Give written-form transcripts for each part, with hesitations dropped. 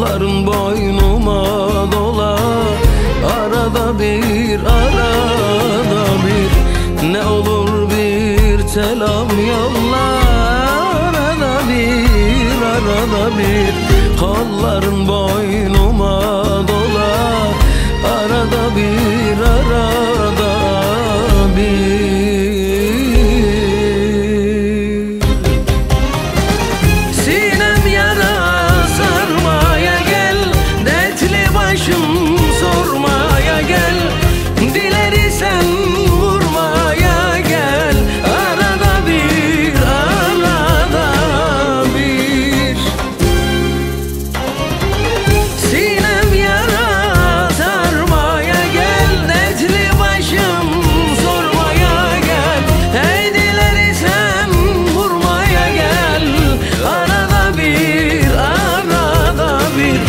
kolların boynuma dola. Arada bir ne olur bir selam yolla. Arada bir kolların boynuma dola. Arada bir Sinem yara sarmaya gel, dertli başım sormaya gel. Dileri sen vurmaya gel. Arada bir Sinem yara sarmaya gel, dertli başım sormaya gel. Hey dileri sen vurmaya gel. Arada bir Arada bir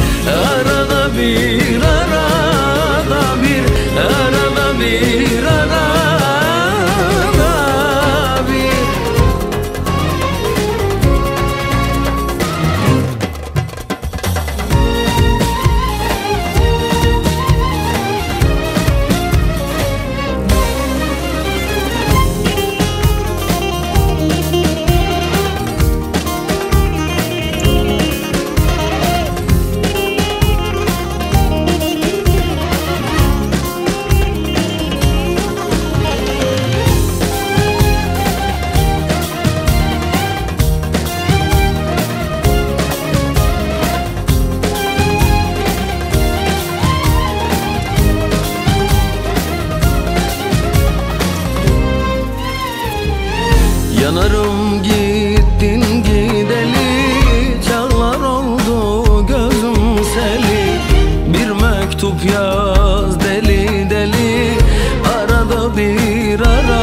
yanarım gittin gideli, çağlar oldu gözüm seli. Bir mektup yaz deli deli, arada bir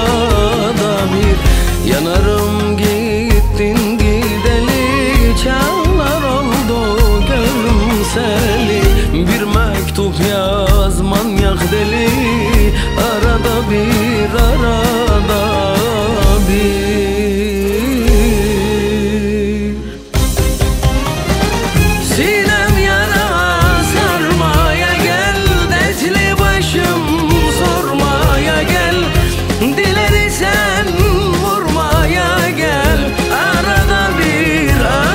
yanarım gittin gideli, çağlar oldu gözüm seli. Bir mektup yaz manyak deli, arada bir Sinem yara sarmaya gel, dertli başım sormaya gel. Dileri sen vurmaya gel. Arada bir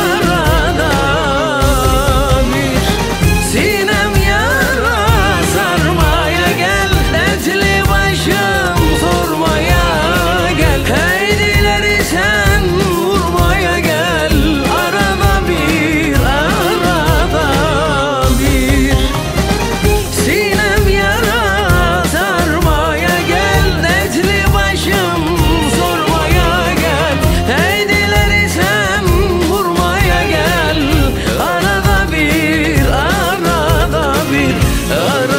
Sinem yara sarmaya gel, dertli başım sormaya gel. Hey dileri sen vurmaya gel. Arada bir Sinem yara sarmaya gel, dertli başım sormaya gel. Hey dileri sen vurmaya gel. Arada bir